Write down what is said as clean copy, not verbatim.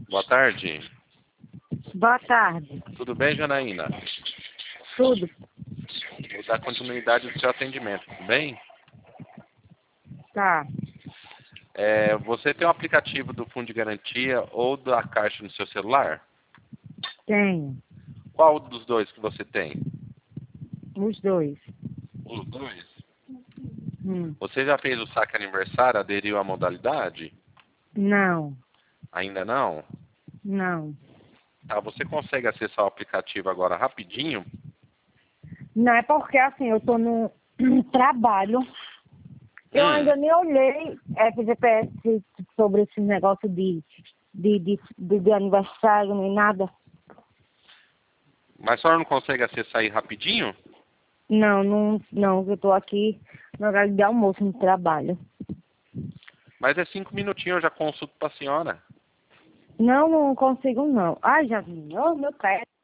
Boa tarde. Boa tarde. Tudo bem, Janaína? Tudo? Vou dar continuidade do seu atendimento, tudo bem? Tá. Você tem um aplicativo do Fundo de Garantia ou da Caixa no seu celular? Tenho. Qual dos dois que você tem? Os dois. Os dois? Hum. Você já fez o saque aniversário, aderiu à modalidade? Não. Ainda não? Não. Tá, você consegue acessar o aplicativo agora rapidinho? Não, é porque assim, eu tô no trabalho. Eu ainda nem olhei pro GPS sobre esse negócio de aniversário nem nada. Mas a senhora não consegue acessar aí rapidinho? Não, eu tô aqui no horário de almoço no trabalho. Mas é 5 minutinhos, eu já consulto para a senhora. Não consigo não. Ai, já vi. Oh, meu pé.